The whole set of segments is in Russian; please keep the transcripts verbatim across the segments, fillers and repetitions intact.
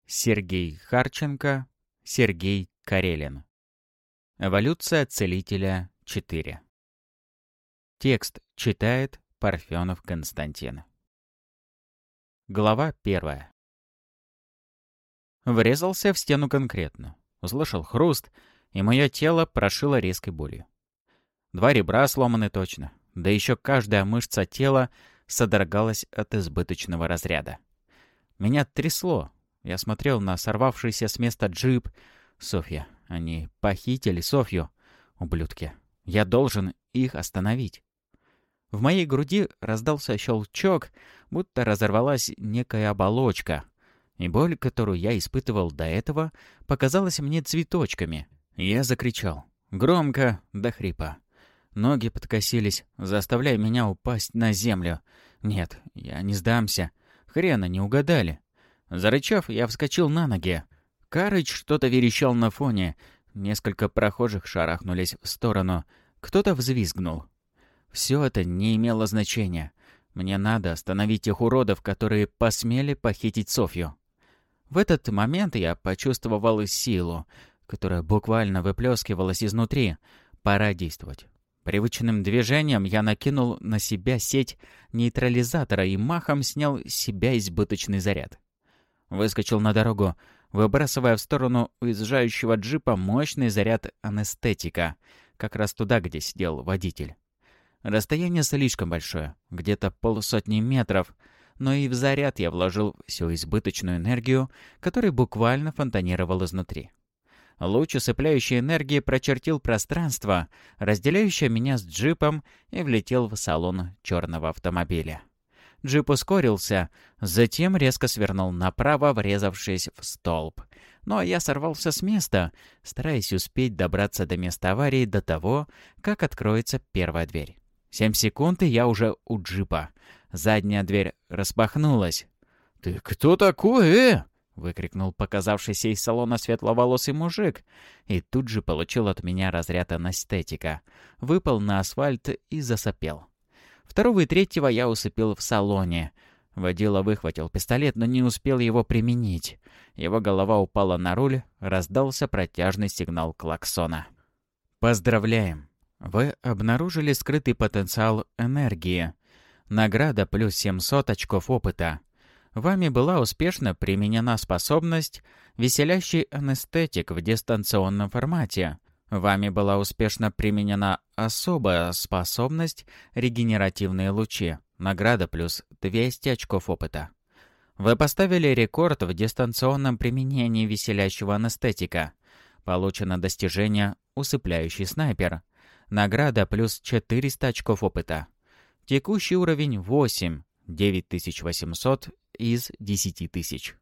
Сергей Харченко, Сергей Карелин. Эволюция целителя четыре. Текст читает Парфенов Константин. Глава первая. Врезался в стену конкретно. Услышал хруст, и мое тело прошило резкой болью. Два ребра сломаны точно, да еще каждая мышца тела содрогалась от избыточного разряда. Меня трясло. Я смотрел на сорвавшийся с места джип. Софья. Они похитили Софью. Ублюдки. Я должен их остановить. В моей груди раздался щелчок, будто разорвалась некая оболочка. И боль, которую я испытывал до этого, показалась мне цветочками. Я закричал. Громко, до хрипа. Ноги подкосились, заставляя меня упасть на землю. Нет, я не сдамся. Хрена не угадали. Зарычав, я вскочил на ноги. Карыч что-то верещал на фоне. Несколько прохожих шарахнулись в сторону. Кто-то взвизгнул. Все это не имело значения. Мне надо остановить тех уродов, которые посмели похитить Софью. В этот момент я почувствовал силу, которая буквально выплескивалась изнутри. Пора действовать. Привычным движением я накинул на себя сеть нейтрализатора и махом снял с себя избыточный заряд. Выскочил на дорогу, выбрасывая в сторону уезжающего джипа мощный заряд анестетика, как раз туда, где сидел водитель. Расстояние слишком большое, где-то полсотни метров, но и в заряд я вложил всю избыточную энергию, которая буквально фонтанировала изнутри. Луч усыпляющей энергии прочертил пространство, разделяющее меня с джипом, и влетел в салон черного автомобиля. Джип ускорился, затем резко свернул направо, врезавшись в столб. Ну а я сорвался с места, стараясь успеть добраться до места аварии до того, как откроется первая дверь. Семь секунд, и я уже у джипа. Задняя дверь распахнулась. «Ты кто такой, э?» — выкрикнул показавшийся из салона светловолосый мужик. И тут же получил от меня разряд анестетика. Выпал на асфальт и засопел. Второго и третьего я усыпил в салоне. Водила выхватил пистолет, но не успел его применить. Его голова упала на руль, раздался протяжный сигнал клаксона. Поздравляем! Вы обнаружили скрытый потенциал энергии. Награда плюс семьсот очков опыта. Вами была успешно применена способность «Веселящий анестетик» в дистанционном формате. Вами была успешно применена особая способность «Регенеративные лучи». Награда плюс двести очков опыта. Вы поставили рекорд в дистанционном применении веселящего анестетика. Получено достижение «Усыпляющий снайпер». Награда плюс четыреста очков опыта. Текущий уровень восемь, девять тысяч восемьсот из десяти тысяч.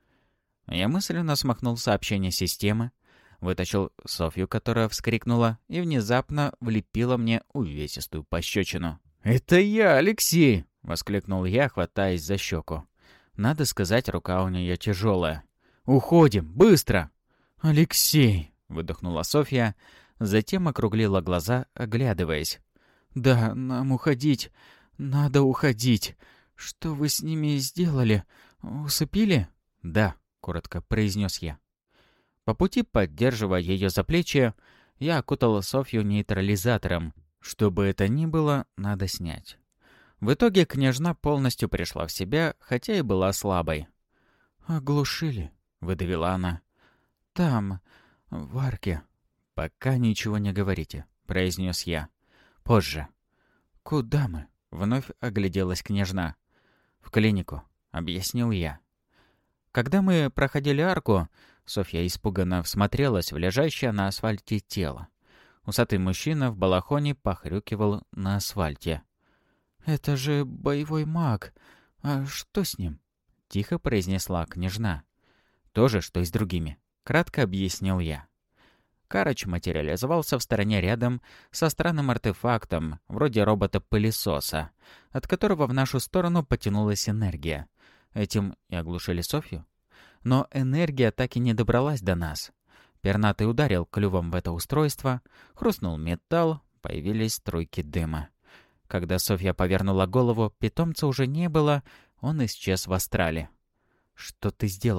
Я мысленно смахнул сообщение системы, вытащил Софью, которая вскрикнула и внезапно влепила мне увесистую пощечину. «Это я, Алексей!» — воскликнул я, хватаясь за щеку. Надо сказать, рука у нее тяжелая. «Уходим! Быстро!» «Алексей!» — выдохнула Софья, затем округлила глаза, оглядываясь. «Да, нам уходить. Надо уходить. Что вы с ними сделали? Усыпили?» «Да», — коротко произнес я. По пути, поддерживая ее за плечи, я окутал Софью нейтрализатором. Что бы это ни было, надо снять. В итоге княжна полностью пришла в себя, хотя и была слабой. «Оглушили», — выдавила она. «Там, в арке». «Пока ничего не говорите», — произнес я. «Позже». «Куда мы?» — вновь огляделась княжна. «В клинику», — объяснил я. Когда мы проходили арку, Софья испуганно всмотрелась в лежащее на асфальте тело. Усатый мужчина в балахоне похрюкивал на асфальте. «Это же боевой маг. А что с ним?» — тихо произнесла княжна. «То же, что и с другими», — кратко объяснил я. Карыч материализовался в стороне рядом со странным артефактом, вроде робота-пылесоса, от которого в нашу сторону потянулась энергия. Этим и оглушили Софью. Но энергия так и не добралась до нас. Пернатый ударил клювом в это устройство, хрустнул металл, появились струйки дыма. Когда Софья повернула голову, питомца уже не было, он исчез в астрале. «Что ты сделал?» —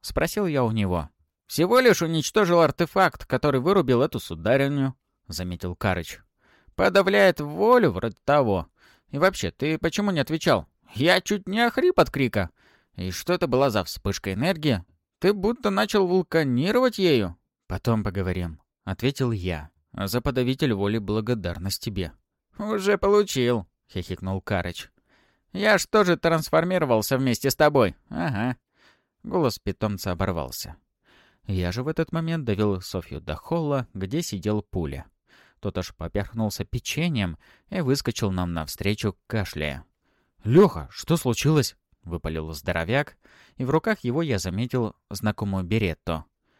— спросил я у него. «Всего лишь уничтожил артефакт, который вырубил эту сударыню», — заметил Карыч. «Подавляет волю, вроде того. И вообще, ты почему не отвечал? Я чуть не охрип от крика. И что это была за вспышка энергии? Ты будто начал вулканировать ею». «Потом поговорим», — ответил я. «А за подавитель воли благодарность тебе». «Уже получил», — хихикнул Карыч. «Я ж тоже трансформировался вместе с тобой. Ага». Голос питомца оборвался. Я же в этот момент довел Софью до холла, где сидел Пуля. Тот аж поперхнулся печеньем и выскочил нам навстречу, кашляя. «Лёха, что случилось?» — выпалил здоровяк, и в руках его я заметил знакомую беретту.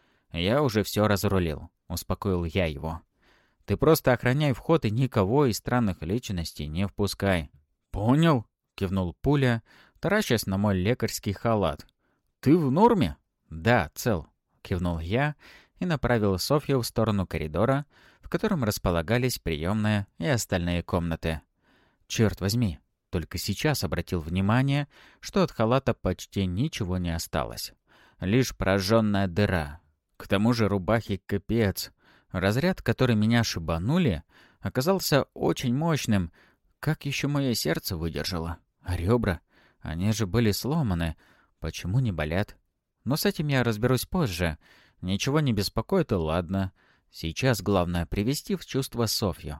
«Я уже все разрулил», — успокоил я его. «Ты просто охраняй вход и никого из странных личностей не впускай». «Понял», — кивнул Пуля, таращась на мой лекарский халат. «Ты в норме?» «Да, цел», — кивнул я и направил Софью в сторону коридора, в котором располагались приемная и остальные комнаты. Черт возьми, только сейчас обратил внимание, что от халата почти ничего не осталось. Лишь прожженная дыра. К тому же рубахи капец. Разряд, который меня шибанули, оказался очень мощным. Как еще мое сердце выдержало? А ребра? Они же были сломаны. Почему не болят? Но с этим я разберусь позже. Ничего не беспокоит, и ладно. Сейчас главное привести в чувство Софью.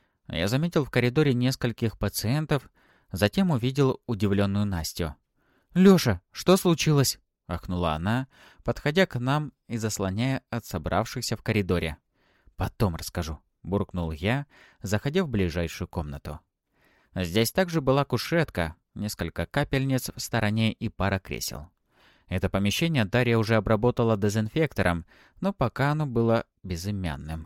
Я заметил в коридоре нескольких пациентов, затем увидел удивленную Настю. «Лёша, что случилось?» — ахнула она, подходя к нам и заслоняя от собравшихся в коридоре. «Потом расскажу», — буркнул я, заходя в ближайшую комнату. Здесь также была кушетка, несколько капельниц в стороне и пара кресел. Это помещение Дарья уже обработала дезинфектором, но пока оно было безымянным.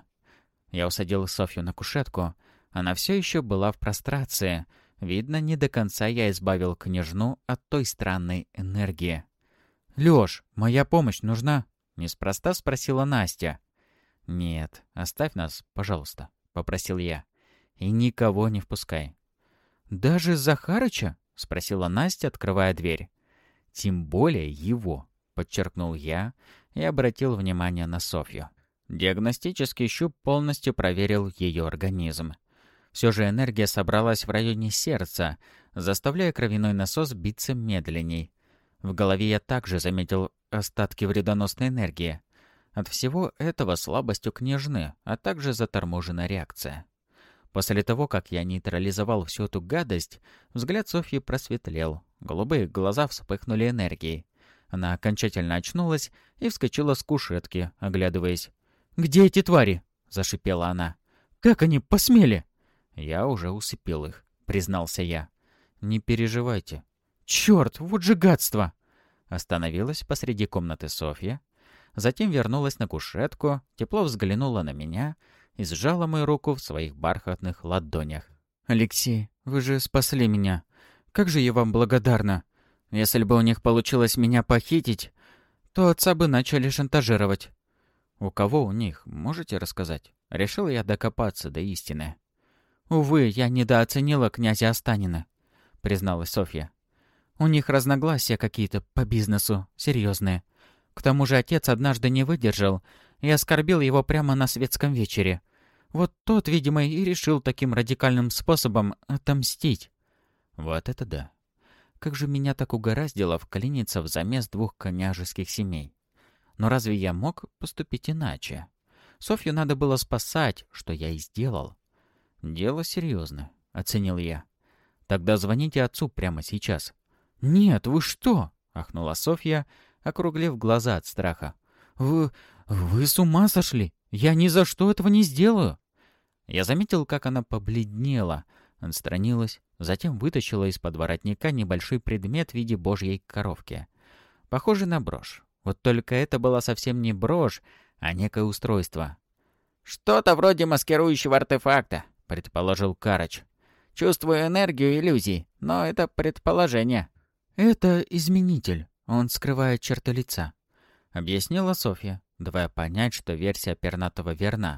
Я усадил Софью на кушетку. Она все еще была в прострации. Видно, не до конца я избавил княжну от той странной энергии. «Лёш, моя помощь нужна?» — неспроста спросила Настя. «Нет, оставь нас, пожалуйста», — попросил я. «И никого не впускай». «Даже Захарыча?» — спросила Настя, открывая дверь. «Тем более его», — подчеркнул я и обратил внимание на Софью. Диагностический щуп полностью проверил ее организм. Все же энергия собралась в районе сердца, заставляя кровяной насос биться медленней. В голове я также заметил остатки вредоносной энергии. От всего этого слабость у княжны, а также заторможена реакция. После того, как я нейтрализовал всю эту гадость, взгляд Софьи просветлел. Голубые глаза вспыхнули энергией. Она окончательно очнулась и вскочила с кушетки, оглядываясь. «Где эти твари?» — зашипела она. «Как они посмели?» «Я уже усыпил их», — признался я. «Не переживайте». «Черт, вот же гадство!» Остановилась посреди комнаты Софья. Затем вернулась на кушетку, тепло взглянула на меня и сжала мою руку в своих бархатных ладонях. «Алексей, вы же спасли меня. Как же я вам благодарна. Если бы у них получилось меня похитить, то отца бы начали шантажировать». «У кого у них? Можете рассказать?» Решил я докопаться до истины. «Увы, я недооценила князя Останина», — призналась Софья. «У них разногласия какие-то по бизнесу, серьезные. К тому же отец однажды не выдержал и оскорбил его прямо на светском вечере. Вот тот, видимо, и решил таким радикальным способом отомстить». Вот это да. Как же меня так угораздило вклиниться в замес двух княжеских семей. Но разве я мог поступить иначе? Софью надо было спасать, что я и сделал. «Дело серьезное», — оценил я. «Тогда звоните отцу прямо сейчас». «Нет, вы что?» — ахнула Софья, округлив глаза от страха. «Вы... вы с ума сошли? Я ни за что этого не сделаю!» Я заметил, как она побледнела, отстранилась, затем вытащила из-под воротника небольшой предмет в виде божьей коровки. Похоже на брошь. Вот только это была совсем не брошь, а некое устройство. «Что-то вроде маскирующего артефакта», — предположил Карыч. «Чувствую энергию иллюзий, но это предположение». «Это изменитель. Он скрывает черты лица», — объяснила Софья, давая понять, что версия Пернатова верна.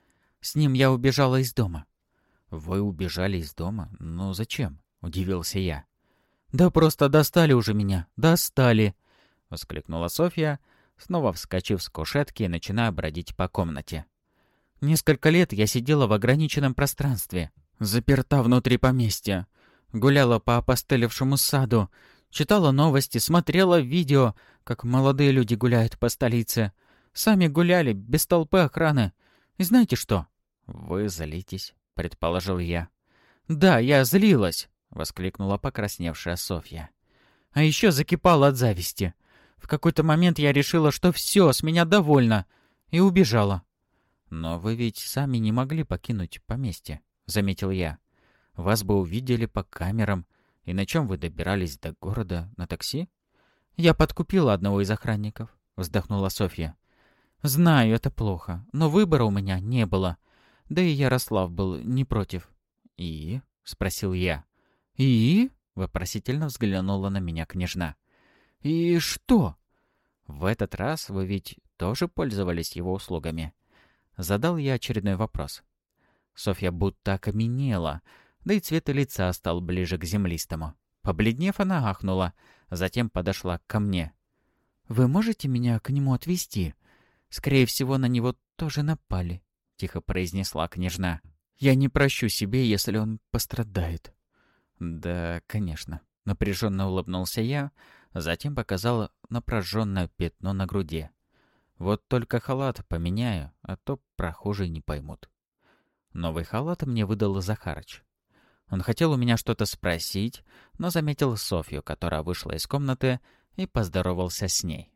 «С ним я убежала из дома». «Вы убежали из дома? Ну зачем?» — удивился я. «Да просто достали уже меня. Достали». — воскликнула Софья, снова вскочив с кушетки и начиная бродить по комнате. «Несколько лет я сидела в ограниченном пространстве, заперта внутри поместья, гуляла по опостылевшему саду, читала новости, смотрела видео, как молодые люди гуляют по столице. Сами гуляли, без толпы охраны. И знаете что?» «Вы злитесь», — предположил я. «Да, я злилась», — воскликнула покрасневшая Софья. «А еще закипала от зависти. В какой-то момент я решила, что все, с меня довольно, и убежала». «Но вы ведь сами не могли покинуть поместье», — заметил я. «Вас бы увидели по камерам. И на чем вы добирались до города? На такси?» «Я подкупила одного из охранников», — вздохнула Софья. «Знаю, это плохо, но выбора у меня не было. Да и Ярослав был не против». «И?» — спросил я. «И?» — вопросительно взглянула на меня княжна. «И что?» «В этот раз вы ведь тоже пользовались его услугами?» Задал я очередной вопрос. Софья будто окаменела, да и цвет лица стал ближе к землистому. Побледнев, она ахнула, затем подошла ко мне. «Вы можете меня к нему отвезти? Скорее всего, на него тоже напали», — тихо произнесла княжна. «Я не прощу себе, если он пострадает». «Да, конечно», — напряженно улыбнулся я, затем показал на прожженное пятно на груди. «Вот только халат поменяю, а то прохожие не поймут». Новый халат мне выдал Захарыч. Он хотел у меня что-то спросить, но заметил Софью, которая вышла из комнаты, и поздоровался с ней.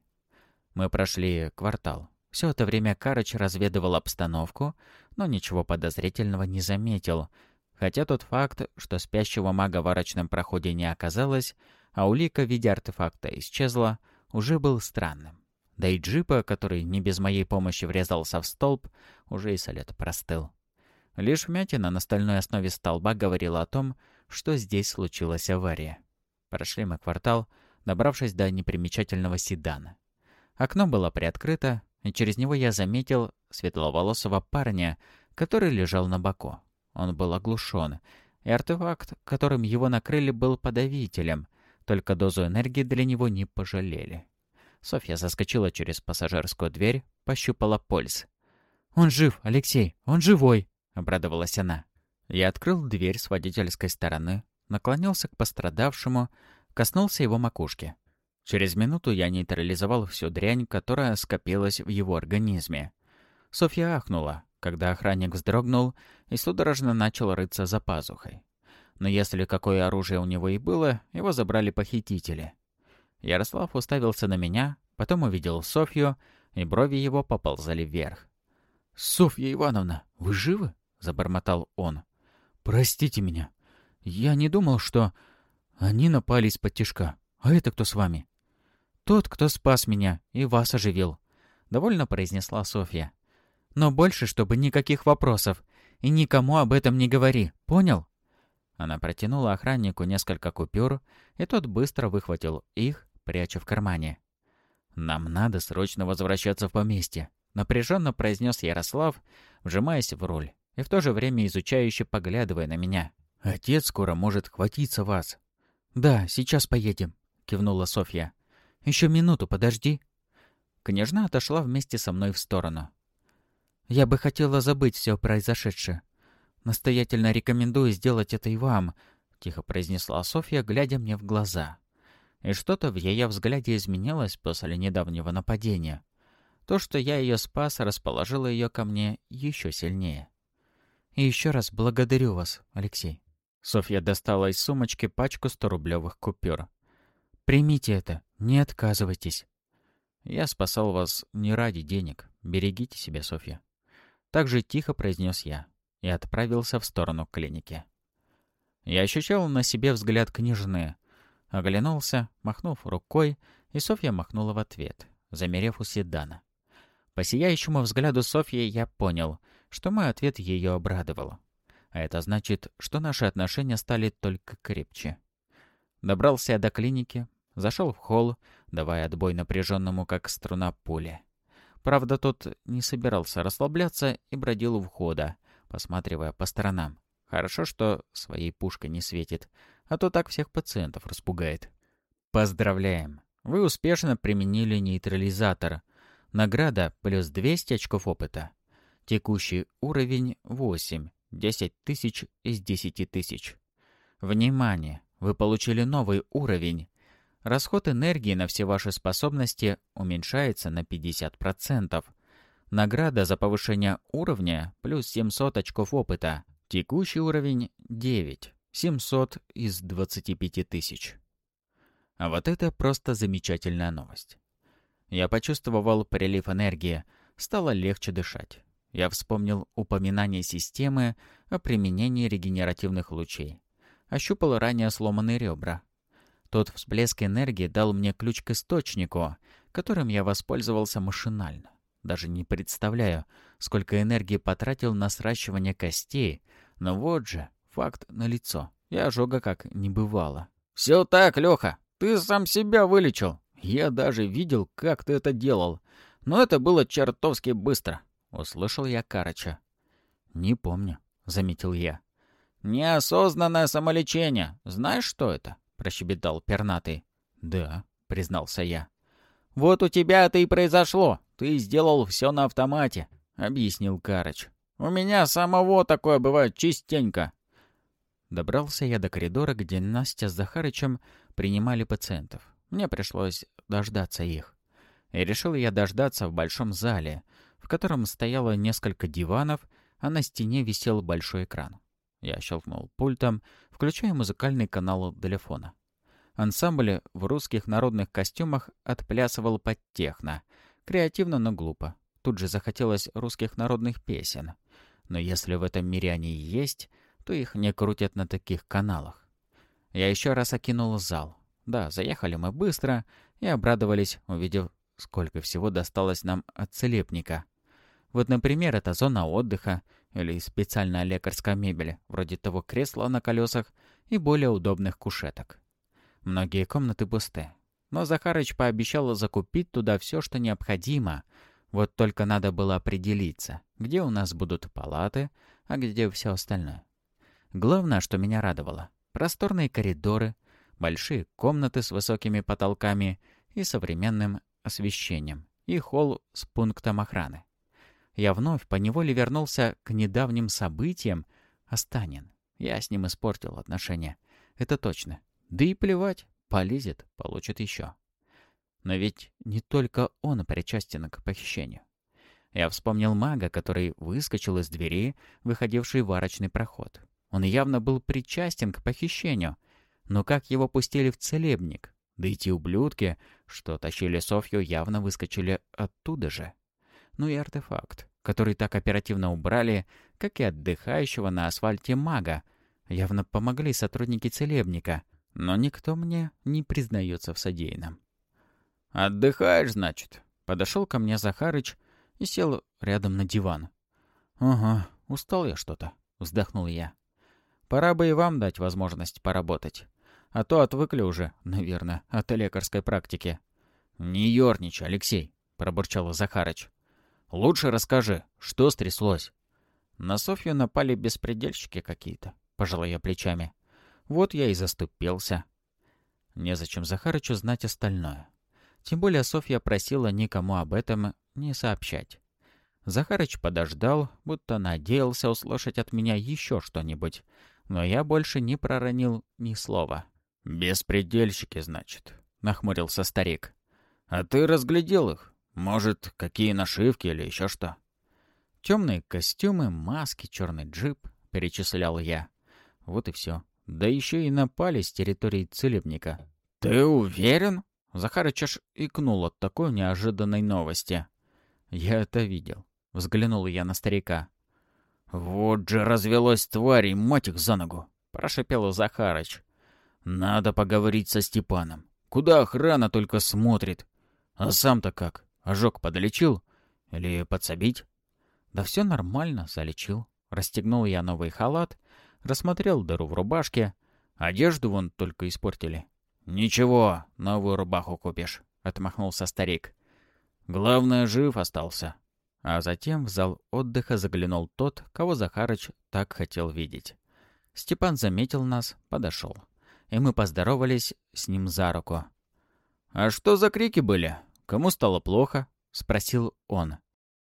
Мы прошли квартал. Все это время Карыч разведывал обстановку, но ничего подозрительного не заметил, хотя тот факт, что спящего мага в арочном проходе не оказалось, а улика в виде артефакта исчезла, уже был странным. Да и джипа, который не без моей помощи врезался в столб, уже и след простыл. Лишь вмятина на стальной основе столба говорила о том, что здесь случилась авария. Прошли мы квартал, добравшись до непримечательного седана. Окно было приоткрыто, и через него я заметил светловолосого парня, который лежал на боку. Он был оглушен, и артефакт, которым его накрыли, был подавителем, только дозу энергии для него не пожалели. Софья заскочила через пассажирскую дверь, пощупала пульс. «Он жив, Алексей, он живой!» — обрадовалась она. Я открыл дверь с водительской стороны, наклонился к пострадавшему, коснулся его макушки. Через минуту я нейтрализовал всю дрянь, которая скопилась в его организме. Софья ахнула, когда охранник вздрогнул и судорожно начал рыться за пазухой. Но если какое оружие у него и было, его забрали похитители. Ярослав уставился на меня, потом увидел Софью, и брови его поползали вверх. «Софья Ивановна, вы живы?» — забормотал он. «Простите меня. Я не думал, что... Они напали из-под тишка. А это кто с вами?» «Тот, кто спас меня и вас оживил», — довольно произнесла Софья. «Но больше, чтобы никаких вопросов. И никому об этом не говори. Понял?» Она протянула охраннику несколько купюр, и тот быстро выхватил их, пряча в кармане. «Нам надо срочно возвращаться в поместье», — напряженно произнес Ярослав, вжимаясь в руль, и в то же время изучающе поглядывая на меня. «Отец скоро может хватиться вас». «Да, сейчас поедем», — кивнула Софья. «Еще минуту подожди». Княжна отошла вместе со мной в сторону. «Я бы хотела забыть все произошедшее. Настоятельно рекомендую сделать это и вам», — тихо произнесла Софья, глядя мне в глаза. И что-то в ее взгляде изменилось после недавнего нападения. То, что я ее спас, расположило ее ко мне еще сильнее. «И еще раз благодарю вас, Алексей». Софья достала из сумочки пачку сторублевых купюр. «Примите это, не отказывайтесь». «Я спасал вас не ради денег. Берегите себя, Софья». Так же тихо произнес я и отправился в сторону клиники. Я ощущал на себе взгляд княжны. Оглянулся, махнув рукой, и Софья махнула в ответ, замерев у седана. По сияющему взгляду Софьи я понял, что мой ответ ее обрадовал. А это значит, что наши отношения стали только крепче. Добрался я до клиники, зашел в холл, давая отбой напряженному, как струна пули. Правда, тот не собирался расслабляться и бродил у входа, посматривая по сторонам. Хорошо, что своей пушкой не светит, а то так всех пациентов распугает. «Поздравляем! Вы успешно применили нейтрализатор. Награда плюс двести очков опыта. Текущий уровень восемь. десять тысяч из десяти тысяч. Внимание! Вы получили новый уровень. Расход энергии на все ваши способности уменьшается на пятьдесят процентов. Награда за повышение уровня плюс семьсот очков опыта. Текущий уровень девять. семьсот из двадцати пяти тысяч. А вот это просто замечательная новость. Я почувствовал прилив энергии, стало легче дышать. Я вспомнил упоминание системы о применении регенеративных лучей. Ощупал ранее сломанные ребра. Тот всплеск энергии дал мне ключ к источнику, которым я воспользовался машинально. Даже не представляю, сколько энергии потратил на сращивание костей, но вот же, факт налицо. И ожога как не бывало. «Все так, Леха, ты сам себя вылечил. Я даже видел, как ты это делал. Но это было чертовски быстро», — услышал я Карыча. «Не помню», — заметил я. «Неосознанное самолечение. Знаешь, что это?» — прощебетал пернатый. «Да», — признался я. «Вот у тебя это и произошло. Ты сделал все на автомате», — объяснил Карыч. «У меня самого такое бывает частенько». Добрался я до коридора, где Настя с Захарычем принимали пациентов. Мне пришлось дождаться их. И решил я дождаться в большом зале, в котором стояло несколько диванов, а на стене висел большой экран. Я щелкнул пультом, включая музыкальный канал телефона. Ансамбль в русских народных костюмах отплясывал под техно. Креативно, но глупо. Тут же захотелось русских народных песен. Но если в этом мире они есть, то их не крутят на таких каналах. Я еще раз окинул зал. Да, заехали мы быстро и обрадовались, увидев, сколько всего досталось нам от целебника. Вот, например, это зона отдыха или специальная лекарская мебель, вроде того кресла на колесах и более удобных кушеток. Многие комнаты пусты, но Захарыч пообещал закупить туда все, что необходимо. Вот только надо было определиться, где у нас будут палаты, а где все остальное. Главное, что меня радовало — просторные коридоры, большие комнаты с высокими потолками и современным освещением, и холл с пунктом охраны. Я вновь поневоле вернулся к недавним событиям. Останин. Я с ним испортил отношения. Это точно. Да и плевать. Полезет, получит еще. Но ведь не только он причастен к похищению. Я вспомнил мага, который выскочил из двери, выходившей в арочный проход. Он явно был причастен к похищению. Но как его пустили в целебник? Да и те ублюдки, что тащили Софью, явно выскочили оттуда же. Ну и артефакт, который так оперативно убрали, как и отдыхающего на асфальте мага. Явно помогли сотрудники целебника, но никто мне не признается в содеянном. «Отдыхаешь, значит?» Подошел ко мне Захарыч и сел рядом на диван. «Ага, устал я что-то», — вздохнул я. «Пора бы и вам дать возможность поработать. А то отвыкли уже, наверное, от лекарской практики». «Не ерничай, Алексей», — пробурчал Захарыч. «Лучше расскажи, что стряслось?» «На Софью напали беспредельщики какие-то», — пожал я плечами. «Вот я и заступился». Незачем Захарычу знать остальное. Тем более Софья просила никому об этом не сообщать. Захарыч подождал, будто надеялся услышать от меня еще что-нибудь, но я больше не проронил ни слова. «Беспредельщики, значит», — нахмурился старик. «А ты разглядел их? Может, какие нашивки или еще что?» «Темные костюмы, маски, черный джип», — перечислял я. Вот и все. Да еще и напали с территории целебника. «Ты уверен?» Захарыч аж икнул от такой неожиданной новости. «Я это видел», — взглянул я на старика. «Вот же развелось тварей, мать их за ногу!» — прошипел Захарыч. «Надо поговорить со Степаном. Куда охрана только смотрит? А сам-то как? Ожог подлечил? Или подсобить?» «Да все нормально, залечил». Расстегнул я новый халат, рассмотрел дыру в рубашке. Одежду вон только испортили. «Ничего, новую рубаху купишь», — отмахнулся старик. «Главное, жив остался». А затем в зал отдыха заглянул тот, кого Захарыч так хотел видеть. Степан заметил нас, подошел. И мы поздоровались с ним за руку. «А что за крики были? Кому стало плохо?» — спросил он.